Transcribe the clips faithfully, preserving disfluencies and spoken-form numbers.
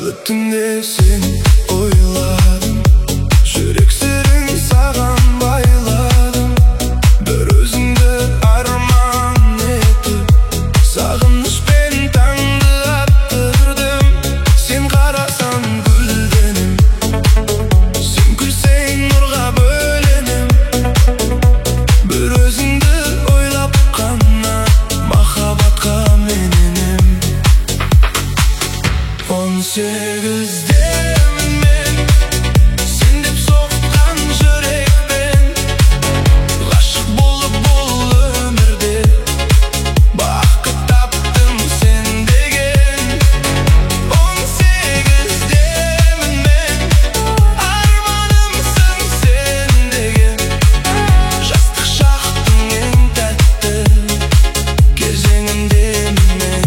түнде сен ойладым, жүрек сырын саған байладым. Бір өзіңді арман етіп, сағынышпен таңды аттырдым. Сен қарасаң гүлденем, сен күлсең нұрға бөленем. Бір өзіңді ойлап қана махаббатқа мененем. Он сегіздемін мен, сен деп соққан жүрекпен. Ғашық болып бұл өмірде бақыт таптым сен деген. Он сегіздемін мен, арманымсың сен деген. Жастық шақтың ең тәтті кезеңіндемін мен.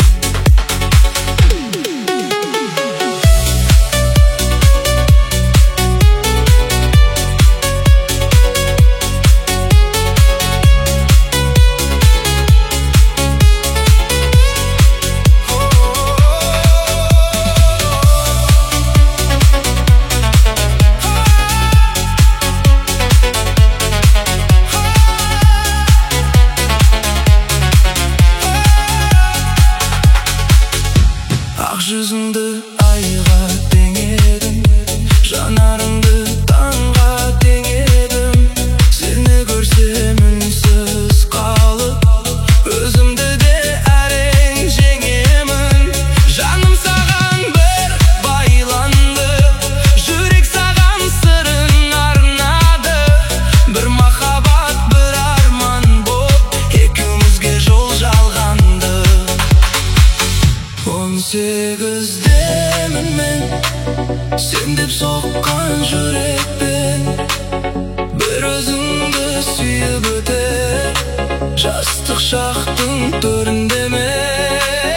Ақ жүзіңді айға теңедім, жанарыңды таңға теңедім. Сені көрсем үнсіз қалып, өзімді де әрең жеңемін. Жаным саған бір байланды, жүрек саған сырын арнады. Бір махаббат, бір арман боп, екеумізге жол жалғанды. Он сегіздемін мен, сен деп соққан жүрекпен. Бір өзіңді сүйіп өтер, жастық шақтың төрінде мен.